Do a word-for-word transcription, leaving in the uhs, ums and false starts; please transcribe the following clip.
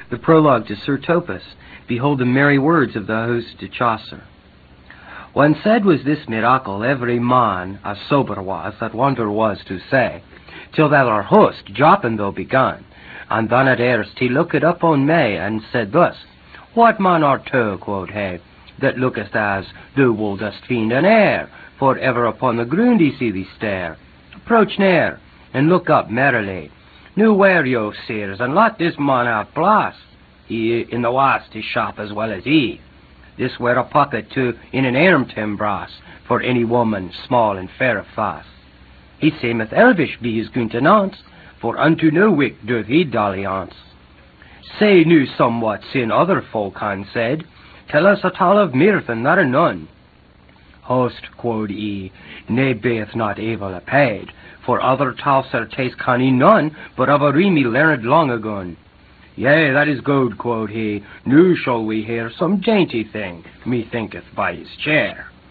The prologue to Sir Topas. Behold the merry words of the host to Chaucer. When said was this miracle, every man as sober was that wonder was to say, till that our host Joppin though begun, and then at erst he looked up on me, and said thus, What man art thou, quod he, that lookest as thou wouldest find an air, for ever upon the ground he see thee stare? Approach near, and look up merrily. Now wear yo, sirs, and let this man have place. He in the wast his shop as well as he. This were a pocket to in an arm to embrace, for any woman small and fair of face. He seemeth elvish be his countenance, for unto no wick doth he dalliance. Say nu somewhat sin other folk han said, tell us a tale of mirth and not a none. Host, quod he, ne beeth not evil apaid, for other tales certes can he none, but of a remy learned long ago. Yea, that is good, quod he, now shall we hear some dainty thing, methinketh by his chair.